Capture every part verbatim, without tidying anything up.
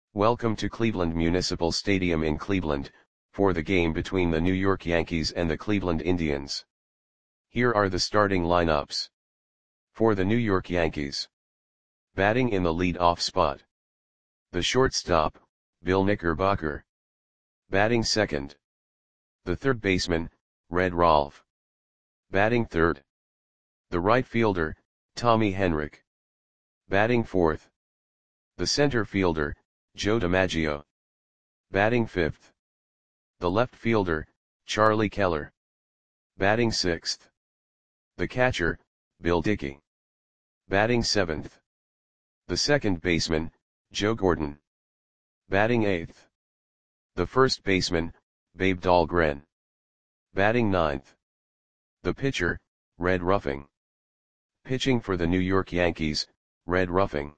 Welcome to Cleveland Municipal Stadium in Cleveland, for the game between the New York Yankees and the Cleveland Indians. Here are the starting lineups. For the New York Yankees. Batting in the lead-off spot. The shortstop, Bill Knickerbocker. Batting second. The third baseman, Red Rolfe. Batting third. The right fielder, Tommy Henrich. Batting fourth. The center fielder, Joe DiMaggio. Batting fifth. The left fielder, Charlie Keller. Batting sixth. The catcher, Bill Dickey. Batting seventh. The second baseman, Joe Gordon. Batting eighth. The first baseman, Babe Dahlgren. Batting ninth. The pitcher, Red Ruffing. Pitching for the New York Yankees, Red Ruffing.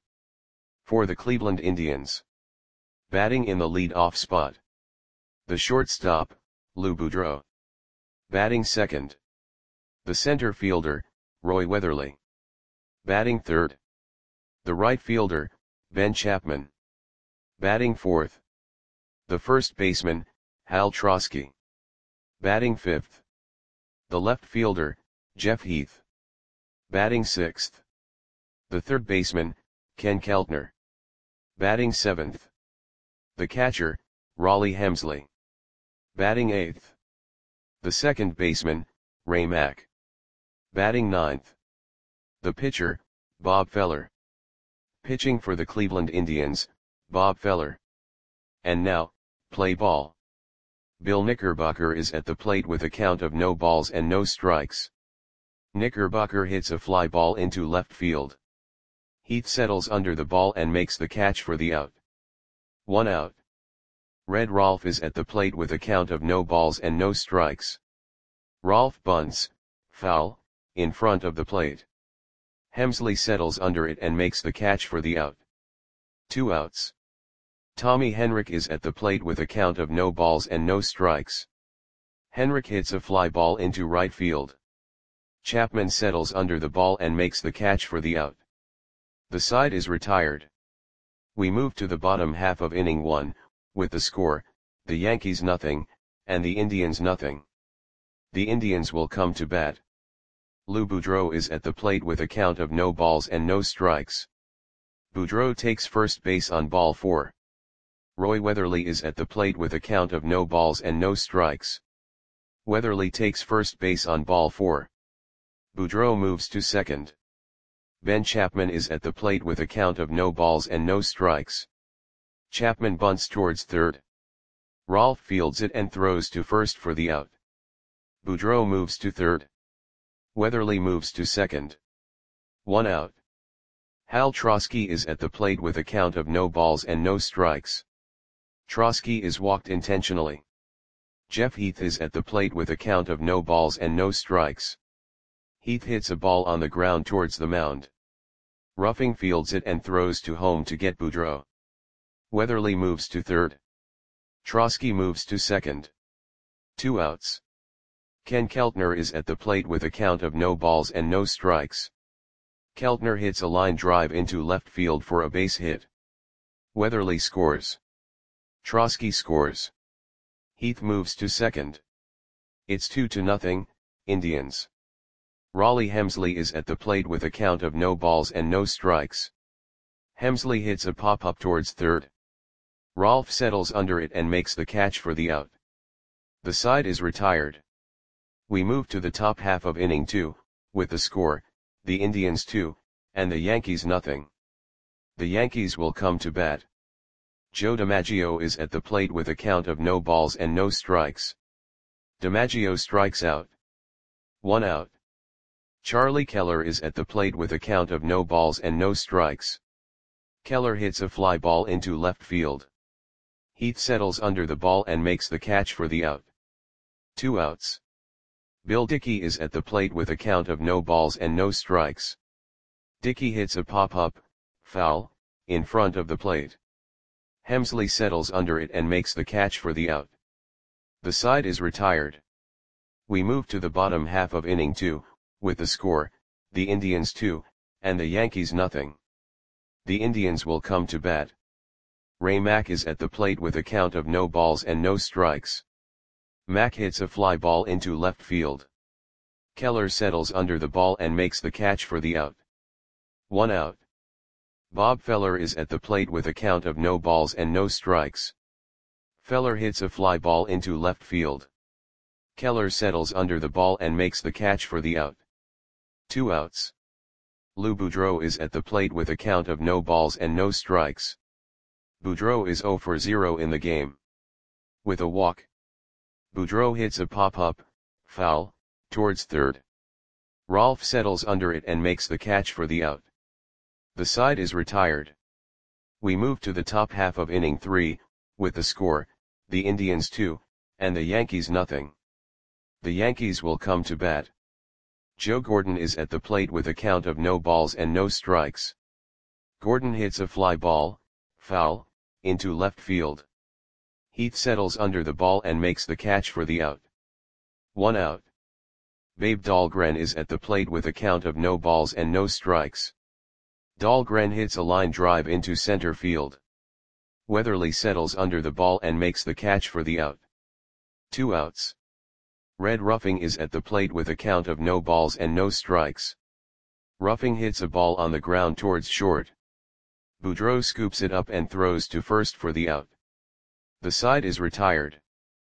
For the Cleveland Indians. Batting in the lead-off spot. The shortstop, Lou Boudreau. Batting second. The center fielder, Roy Weatherly. Batting third. The right fielder, Ben Chapman. Batting fourth. The first baseman, Hal Trosky. Batting fifth. The left fielder, Jeff Heath. Batting sixth. The third baseman, Ken Keltner. Batting seventh. The catcher, Rollie Hemsley. Batting eighth. The second baseman, Ray Mack. Batting ninth. The pitcher, Bob Feller. Pitching for the Cleveland Indians, Bob Feller. And now, play ball. Bill Knickerbocker is at the plate with a count of no balls and no strikes. Knickerbocker hits a fly ball into left field. Heath settles under the ball and makes the catch for the out. One out. Red Rolfe is at the plate with a count of no balls and no strikes. Rolfe bunts, foul, in front of the plate. Hemsley settles under it and makes the catch for the out. Two outs. Tommy Henrich is at the plate with a count of no balls and no strikes. Henrich hits a fly ball into right field. Chapman settles under the ball and makes the catch for the out. The side is retired. We move to the bottom half of inning one, with the score, the Yankees nothing, and the Indians nothing. The Indians will come to bat. Lou Boudreau is at the plate with a count of no balls and no strikes. Boudreau takes first base on ball four. Roy Weatherly is at the plate with a count of no balls and no strikes. Weatherly takes first base on ball four. Boudreau moves to second. Ben Chapman is at the plate with a count of no balls and no strikes. Chapman bunts towards third. Rolfe fields it and throws to first for the out. Boudreau moves to third. Weatherly moves to second. One out. Hal Trosky is at the plate with a count of no balls and no strikes. Trosky is walked intentionally. Jeff Heath is at the plate with a count of no balls and no strikes. Heath hits a ball on the ground towards the mound. Ruffing fields it and throws to home to get Boudreau. Weatherly moves to third. Trosky moves to second. Two outs. Ken Keltner is at the plate with a count of no balls and no strikes. Keltner hits a line drive into left field for a base hit. Weatherly scores. Trosky scores. Heath moves to second. It's two to nothing, Indians. Rollie Hemsley is at the plate with a count of no balls and no strikes. Hemsley hits a pop-up towards third. Rolfe settles under it and makes the catch for the out. The side is retired. We move to the top half of inning two, with the score, the Indians two, and the Yankees nothing. The Yankees will come to bat. Joe DiMaggio is at the plate with a count of no balls and no strikes. DiMaggio strikes out. One out. Charlie Keller is at the plate with a count of no balls and no strikes. Keller hits a fly ball into left field. Heath settles under the ball and makes the catch for the out. Two outs. Bill Dickey is at the plate with a count of no balls and no strikes. Dickey hits a pop-up, foul, in front of the plate. Hemsley settles under it and makes the catch for the out. The side is retired. We move to the bottom half of inning two, with the score, the Indians two, and the Yankees nothing. The Indians will come to bat. Ray Mack is at the plate with a count of no balls and no strikes. Mack hits a fly ball into left field. Keller settles under the ball and makes the catch for the out. One out. Bob Feller is at the plate with a count of no balls and no strikes. Feller hits a fly ball into left field. Keller settles under the ball and makes the catch for the out. Two outs. Lou Boudreau is at the plate with a count of no balls and no strikes. Boudreau is zero for zero in the game. With a walk. Boudreau hits a pop-up, foul, towards third. Rolfe settles under it and makes the catch for the out. The side is retired. We move to the top half of inning three, with the score, the Indians two, and the Yankees nothing. The Yankees will come to bat. Joe Gordon is at the plate with a count of no balls and no strikes. Gordon hits a fly ball, foul, into left field. Heath settles under the ball and makes the catch for the out. One out. Babe Dahlgren is at the plate with a count of no balls and no strikes. Dahlgren hits a line drive into center field. Weatherly settles under the ball and makes the catch for the out. Two outs. Red Ruffing is at the plate with a count of no balls and no strikes. Ruffing hits a ball on the ground towards short. Boudreau scoops it up and throws to first for the out. The side is retired.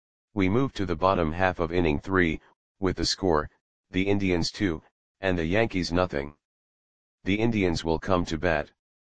We move to the bottom half of inning three, with the score, the Indians two, and the Yankees nothing. The Indians will come to bat.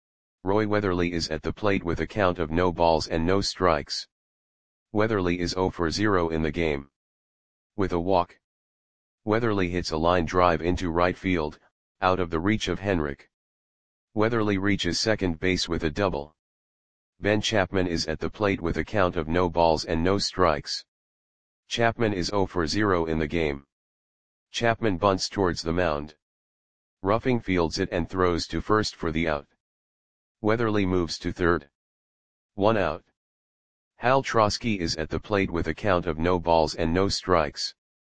Roy Weatherly is at the plate with a count of no balls and no strikes. Weatherly is zero for zero in the game. With a walk. Weatherly hits a line drive into right field, out of the reach of Henrik. Weatherly reaches second base with a double. Ben Chapman is at the plate with a count of no balls and no strikes. Chapman is zero for zero in the game. Chapman bunts towards the mound. Ruffing fields it and throws to first for the out. Weatherly moves to third. One out. Hal Trosky is at the plate with a count of no balls and no strikes.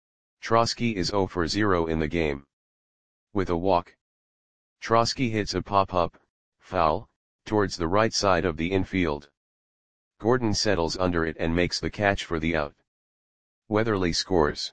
Trosky is zero for zero in the game. With a walk. Trosky hits a pop-up, foul, towards the right side of the infield. Gordon settles under it and makes the catch for the out. Weatherly scores.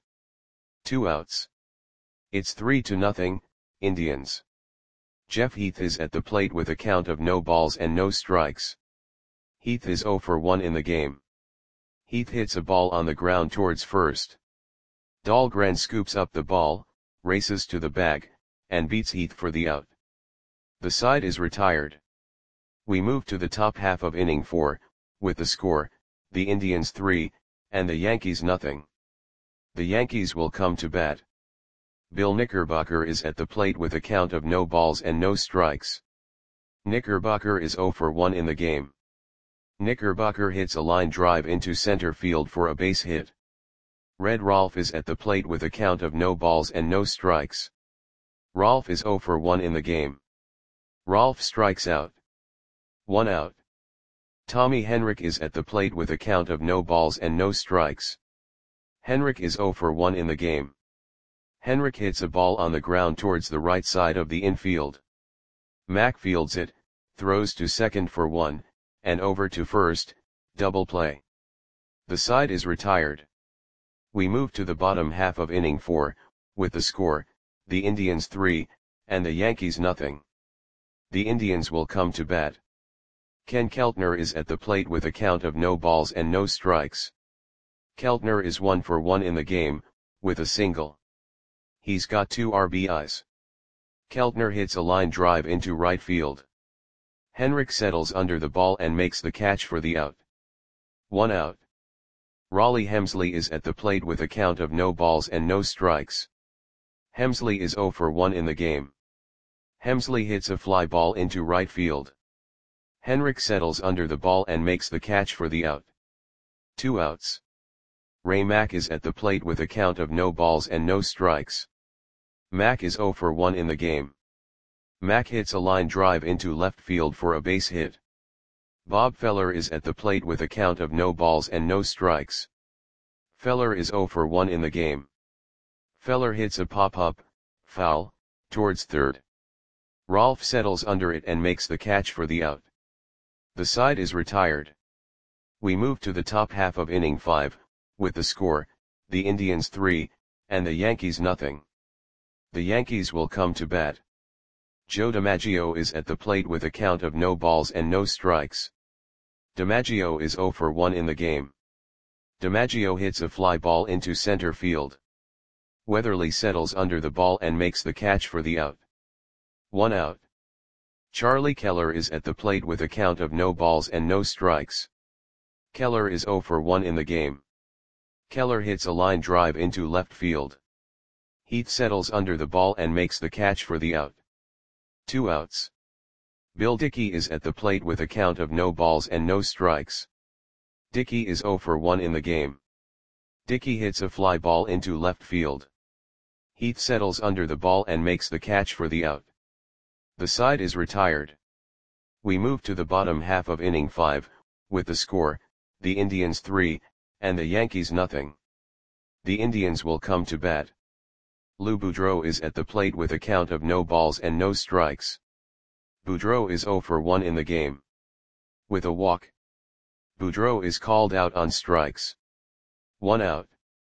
Two outs. It's three to nothing, Indians. Jeff Heath is at the plate with a count of no balls and no strikes. Heath is zero for one in the game. Heath hits a ball on the ground towards first. Dahlgren scoops up the ball, races to the bag, and beats Heath for the out. The side is retired. We move to the top half of inning four, with the score, the Indians three, and the Yankees nothing. The Yankees will come to bat. Bill Knickerbocker is at the plate with a count of no balls and no strikes. Knickerbocker is zero for one in the game. Knickerbocker hits a line drive into center field for a base hit. Red Rolfe is at the plate with a count of no balls and no strikes. Rolfe is zero for one in the game. Rolfe strikes out. One out. Tommy Henrik is at the plate with a count of no balls and no strikes. Henrik is zero for one in the game. Henrik hits a ball on the ground towards the right side of the infield. Mack fields it, throws to second for one, and over to first, double play. The side is retired. We move to the bottom half of inning four, with the score, the Indians three, and the Yankees nothing. The Indians will come to bat. Ken Keltner is at the plate with a count of no balls and no strikes. Keltner is one for one in the game, with a single. He's got two R B Is. Keltner hits a line drive into right field. Henrik settles under the ball and makes the catch for the out. One out. Raleigh Hemsley is at the plate with a count of no balls and no strikes. Hemsley is zero for one in the game. Hemsley hits a fly ball into right field. Henrik settles under the ball and makes the catch for the out. Two outs. Ray Mack is at the plate with a count of no balls and no strikes. Mack is zero for one in the game. Mack hits a line drive into left field for a base hit. Bob Feller is at the plate with a count of no balls and no strikes. Feller is zero for one in the game. Feller hits a pop-up, foul, towards third. Rolfe settles under it and makes the catch for the out. The side is retired. We move to the top half of inning five, with the score, the Indians three, and the Yankees nothing. The Yankees will come to bat. Joe DiMaggio is at the plate with a count of no balls and no strikes. DiMaggio is zero for one in the game. DiMaggio hits a fly ball into center field. Weatherly settles under the ball and makes the catch for the out. One out. Charlie Keller is at the plate with a count of no balls and no strikes. Keller is zero for one in the game. Keller hits a line drive into left field. Heath settles under the ball and makes the catch for the out. Two outs. Bill Dickey is at the plate with a count of no balls and no strikes. Dickey is zero for one in the game. Dickey hits a fly ball into left field. Heath settles under the ball and makes the catch for the out. The side is retired. We move to the bottom half of inning five, with the score, the Indians three, and the Yankees nothing. The Indians will come to bat. Lou Boudreau is at the plate with a count of no balls and no strikes. Boudreau is zero for one in the game. With a walk. Boudreau is called out on strikes. One out.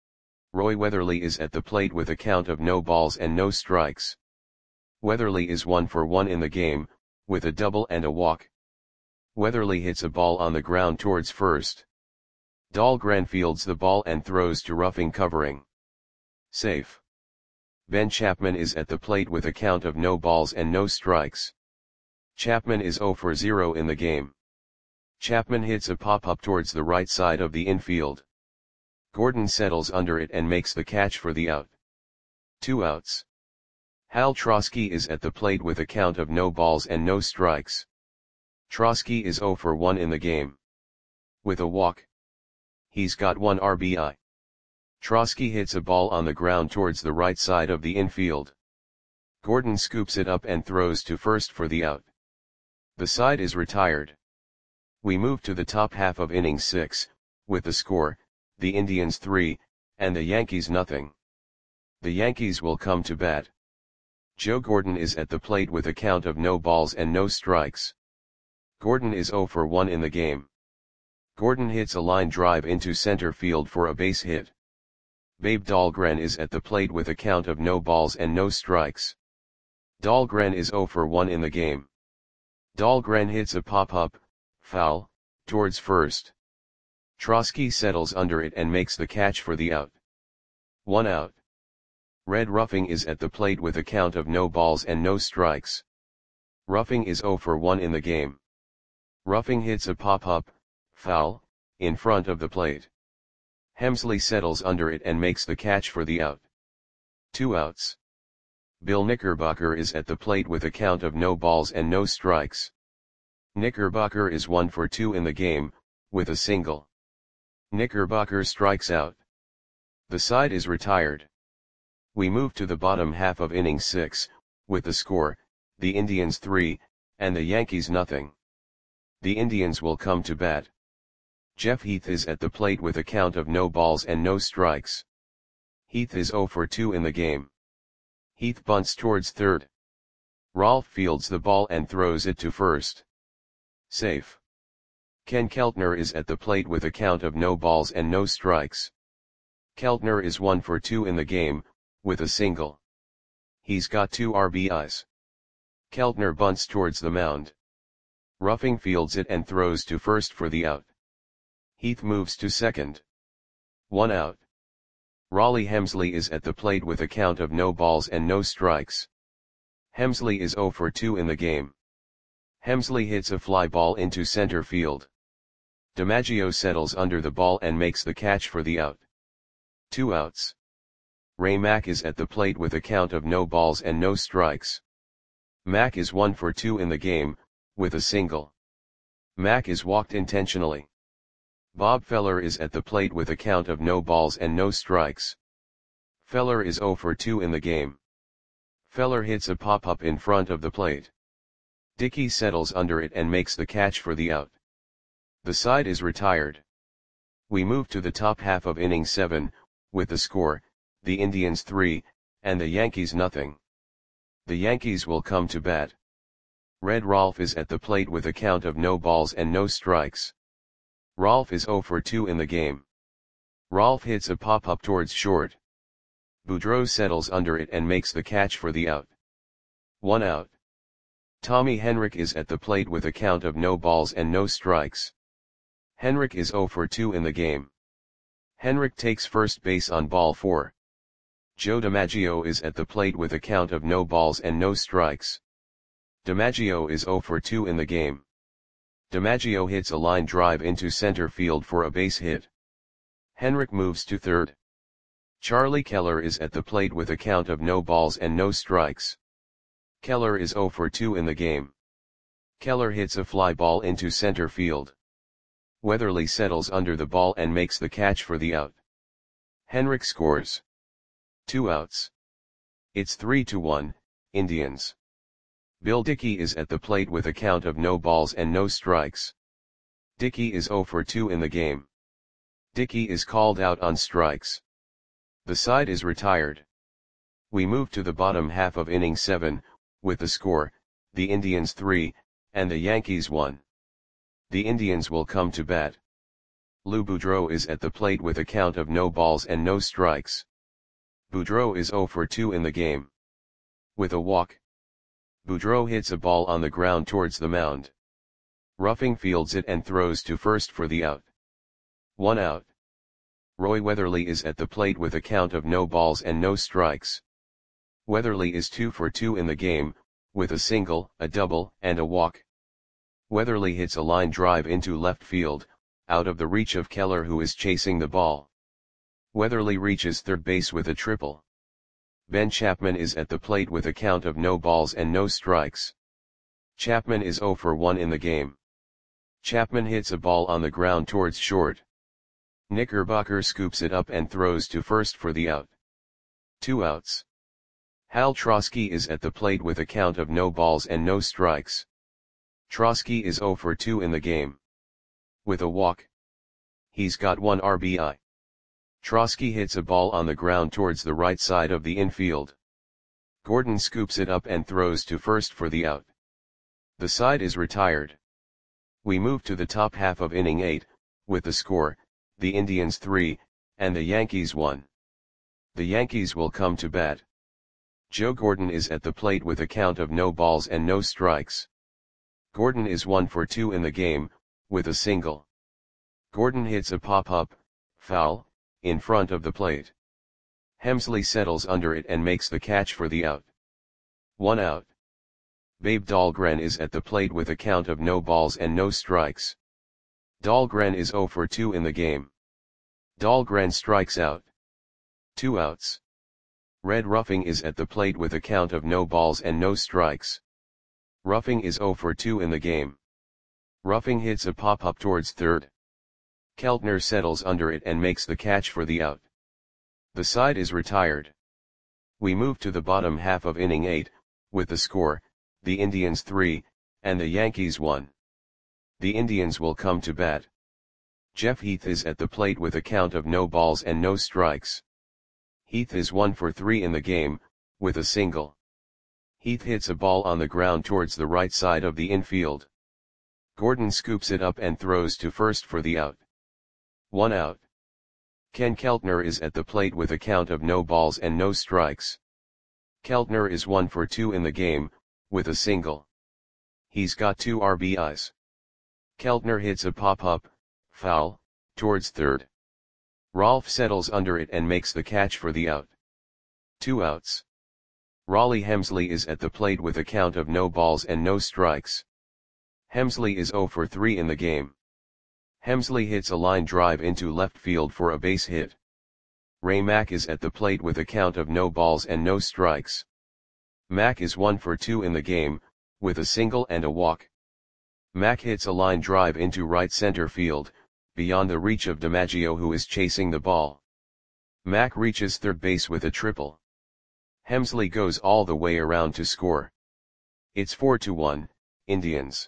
Roy Weatherly is at the plate with a count of no balls and no strikes. Weatherly is one for one in the game, with a double and a walk. Weatherly hits a ball on the ground towards first. Dahlgren fields the ball and throws to roughing covering. Safe. Ben Chapman is at the plate with a count of no balls and no strikes. Chapman is zero for zero in the game. Chapman hits a pop-up towards the right side of the infield. Gordon settles under it and makes the catch for the out. Two outs. Hal Trosky is at the plate with a count of no balls and no strikes. Trosky is zero for one in the game. With a walk. He's got one R B I. Trosky hits a ball on the ground towards the right side of the infield. Gordon scoops it up and throws to first for the out. The side is retired. We move to the top half of inning six, with the score, the Indians three, and the Yankees nothing. The Yankees will come to bat. Joe Gordon is at the plate with a count of no balls and no strikes. Gordon is zero for one in the game. Gordon hits a line drive into center field for a base hit. Babe Dahlgren is at the plate with a count of no balls and no strikes. Dahlgren is zero for one in the game. Dahlgren hits a pop-up, foul, towards first. Trosky settles under it and makes the catch for the out. One out. Red Ruffing is at the plate with a count of no balls and no strikes. Ruffing is zero for one in the game. Ruffing hits a pop-up, foul, in front of the plate. Hemsley settles under it and makes the catch for the out. Two outs. Bill Knickerbocker is at the plate with a count of no balls and no strikes. Knickerbocker is one for two in the game, with a single. Knickerbocker strikes out. The side is retired. We move to the bottom half of inning six, with the score, the Indians three, and the Yankees nothing. The Indians will come to bat. Jeff Heath is at the plate with a count of no balls and no strikes. Heath is zero for two in the game. Heath bunts towards third. Rolfe fields the ball and throws it to first. Safe. Ken Keltner is at the plate with a count of no balls and no strikes. Keltner is one for two in the game, with a single. He's got two R B Is. Keltner bunts towards the mound. Ruffing fields it and throws to first for the out. Heath moves to second. One out. Raleigh Hemsley is at the plate with a count of no balls and no strikes. Hemsley is zero for two in the game. Hemsley hits a fly ball into center field. DiMaggio settles under the ball and makes the catch for the out. Two outs. Ray Mack is at the plate with a count of no balls and no strikes. Mack is one for two in the game, with a single. Mack is walked intentionally. Bob Feller is at the plate with a count of no balls and no strikes. Feller is zero for two in the game. Feller hits a pop-up in front of the plate. Dickey settles under it and makes the catch for the out. The side is retired. We move to the top half of inning seven, with the score, the Indians three, and the Yankees nothing. The Yankees will come to bat. Red Rolf is at the plate with a count of no balls and no strikes. Rolf is zero for two in the game. Rolf hits a pop-up towards short. Boudreau settles under it and makes the catch for the out. One out. Tommy Henrik is at the plate with a count of no balls and no strikes. Henrik is zero for two in the game. Henrik takes first base on ball four. Joe DiMaggio is at the plate with a count of no balls and no strikes. DiMaggio is zero for two in the game. DiMaggio hits a line drive into center field for a base hit. Henrik moves to third. Charlie Keller is at the plate with a count of no balls and no strikes. Keller is zero for two in the game. Keller hits a fly ball into center field. Weatherly settles under the ball and makes the catch for the out. Henrik scores. Two outs. It's three to one, Indians. Bill Dickey is at the plate with a count of no balls and no strikes. Dickey is zero for two in the game. Dickey is called out on strikes. The side is retired. We move to the bottom half of inning seven, with the score, the Indians three, and the Yankees one. The Indians will come to bat. Lou Boudreau is at the plate with a count of no balls and no strikes. Boudreau is zero for two in the game. With a walk. Boudreau hits a ball on the ground towards the mound. Ruffing fields it and throws to first for the out. One out. Roy Weatherly is at the plate with a count of no balls and no strikes. Weatherly is two for two in the game, with a single, a double, and a walk. Weatherly hits a line drive into left field, out of the reach of Keller who is chasing the ball. Weatherly reaches third base with a triple. Ben Chapman is at the plate with a count of no balls and no strikes. Chapman is zero for one in the game. Chapman hits a ball on the ground towards short. Knickerbocker scoops it up and throws to first for the out. Two outs. Hal Trosky is at the plate with a count of no balls and no strikes. Trosky is zero for two in the game. With a walk. He's got one R B I. Trosky hits a ball on the ground towards the right side of the infield. Gordon scoops it up and throws to first for the out. The side is retired. We move to the top half of inning eight, with the score, the Indians three, and the Yankees one. The Yankees will come to bat. Joe Gordon is at the plate with a count of no balls and no strikes. Gordon is one for two in the game, with a single. Gordon hits a pop-up, foul, in front of the plate. Hemsley settles under it and makes the catch for the out. One out. Babe Dahlgren is at the plate with a count of no balls and no strikes. Dahlgren is zero for two in the game. Dahlgren strikes out. Two outs. Red Ruffing is at the plate with a count of no balls and no strikes. Ruffing is zero for two in the game. Ruffing hits a pop-up towards third. Keltner settles under it and makes the catch for the out. The side is retired. We move to the bottom half of inning eight, with the score, the Indians three, and the Yankees one. The Indians will come to bat. Jeff Heath is at the plate with a count of no balls and no strikes. Heath is one for three in the game, with a single. Heath hits a ball on the ground towards the right side of the infield. Gordon scoops it up and throws to first for the out. One out. Ken Keltner is at the plate with a count of no balls and no strikes. Keltner is one for two in the game, with a single. He's got two R B Is. Keltner hits a pop-up, foul, towards third. Rolf settles under it and makes the catch for the out. Two outs. Raleigh Hemsley is at the plate with a count of no balls and no strikes. Hemsley is zero for three in the game. Hemsley hits a line drive into left field for a base hit. Ray Mack is at the plate with a count of no balls and no strikes. Mack is one for two in the game, with a single and a walk. Mack hits a line drive into right center field, beyond the reach of DiMaggio who is chasing the ball. Mack reaches third base with a triple. Hemsley goes all the way around to score. It's four to one, Indians.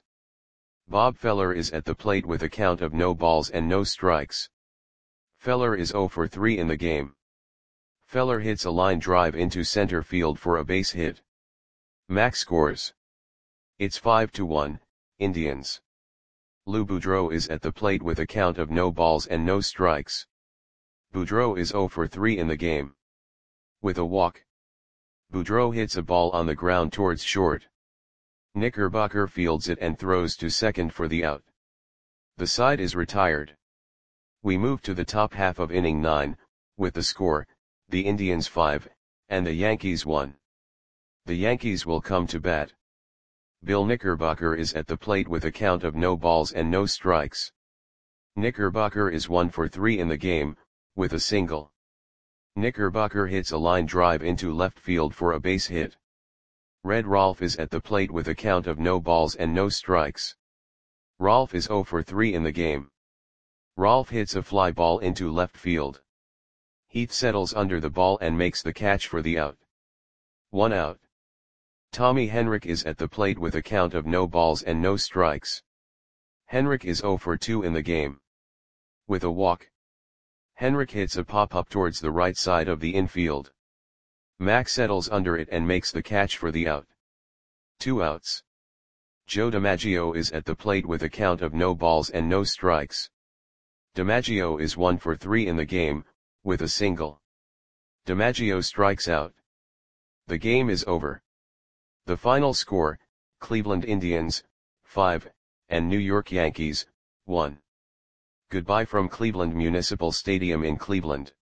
Bob Feller is at the plate with a count of no balls and no strikes. Feller is zero for three in the game. Feller hits a line drive into center field for a base hit. Mack scores. It's five to one, Indians. Lou Boudreau is at the plate with a count of no balls and no strikes. Boudreau is zero for three in the game. With a walk. Boudreau hits a ball on the ground towards short. Knickerbocker fields it and throws to second for the out. The side is retired. We move to the top half of inning nine, with the score, the Indians five, and the Yankees one. The Yankees will come to bat. Bill Knickerbocker is at the plate with a count of no balls and no strikes. Knickerbocker is one for three in the game, with a single. Knickerbocker hits a line drive into left field for a base hit. Red Rolfe is at the plate with a count of no balls and no strikes. Rolfe is zero for three in the game. Rolfe hits a fly ball into left field. Heath settles under the ball and makes the catch for the out. One out. Tommy Henrich is at the plate with a count of no balls and no strikes. Henrich is zero for two in the game. With a walk. Henrich hits a pop-up towards the right side of the infield. Mack settles under it and makes the catch for the out. Two outs. Joe DiMaggio is at the plate with a count of no balls and no strikes. DiMaggio is one for three in the game, with a single. DiMaggio strikes out. The game is over. The final score, Cleveland Indians, five, and New York Yankees, one. Goodbye from Cleveland Municipal Stadium in Cleveland.